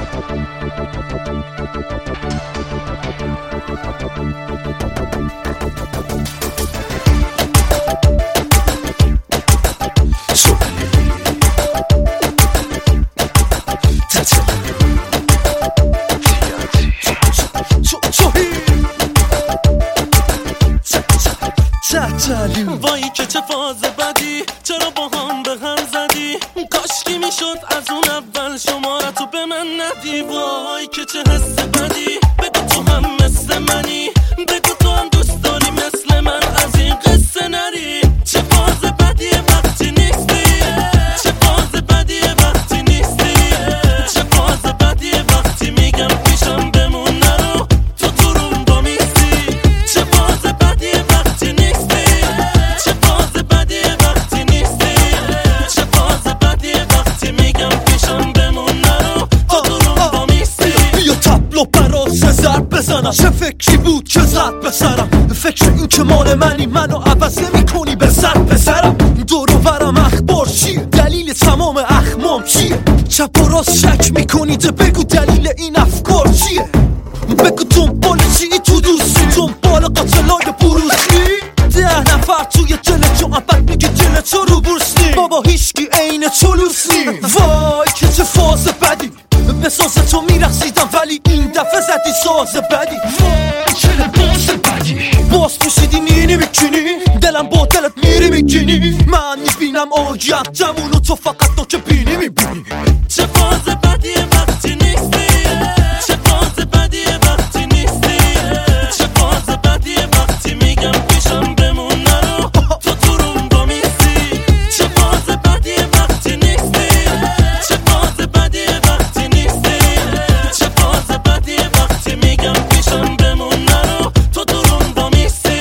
وای که چه فاز بدی، چرا با هم به هم زدی؟ کاشکی میشد از اون اول شمارتو به من ندی. وای که چه حس بدی، بگو تو هم مثل منی، بگو تو هم دوست داری مثل من از این قصه نری. چه فاز بدیه وقتی نیستی، چه فاز بدیه وقتی نیستی، چه فاز بدیه وقتی میگم پیشم بمون نرو تو تو روم با میستی. چه فاز بدیه وقتی نیستی، چه فاز بدیه وقتی نیستی، چه فاز بدیه وقتی میگم پیشم بمون نرو تو تو روم با میستی. بیا تبلو برات ضرب بزنم، چه فکری بود که زد به سرم؟ فکر این که مال منی، منو عوض نمی کنی به سر بسرم. دور و برم اخبار چیه؟ دلیل تمام اخمام چیه؟ چپ و راست شک میکنی، ده بگو دلیل این افکار چیه؟ بگو دنبال چی تو دوستی، دنبال قاتلای بروسلی؟ 10 نفر توی دل جو بعد میگه دل تو رو بورسنی. بابا هیچکی عین تو لوسنی. وای که چه فاز بدی، به ساز تو میرخصیدم ولی این دفعه زدی ساز بدی. وای چه لباس بدی، باز پوشیدی نینی میکنی، دلم با دلت میری میگینی. من میبینم آیندمونو تو فقط نوک بینی میبینی. چه فاز بدیه وقتی نیستی، چه فاز بدیه وقتی نیستی، چه فاز بدیه وقتی میگم پیشم بمون نرو تو تو روم با میستی. چه فاز بدیه وقتی نیستی، چه فاز بدیه وقتی نیستی، چه فاز بدیه وقتی میگم پیشم بمون نرو تو تو روم با میستی.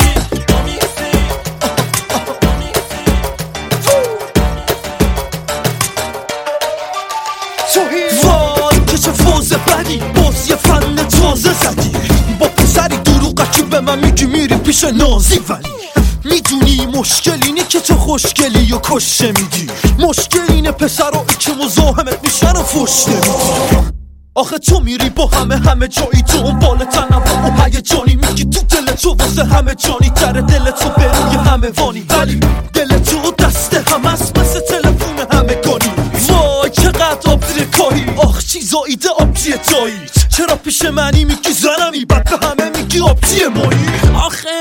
وای که چه فاز بدی، باز یه فن تازه زدی. با پسری دروغکی به من میگی میری پیش نازی، ولی میدونی مشکل اینه که تو خوشگلی و کش میدی. مشکل اینه پسرایی که مزاحمت میشن و فش نمیدی. آخه تو میری با همه جایی، تو اون بال تنم و هیجانی، میگی تو دل تو واسه همه جانی تره، دل تو بروی همه وانی، ولی دل تو دست همه است مثل تلفون همگانی. وای چقدر آبزیر کاری، آخ چیزایی ده آبزی داییت. چرا پیش منی میگی زنمی، بعد به همه میگی آبزی مایی؟ آخه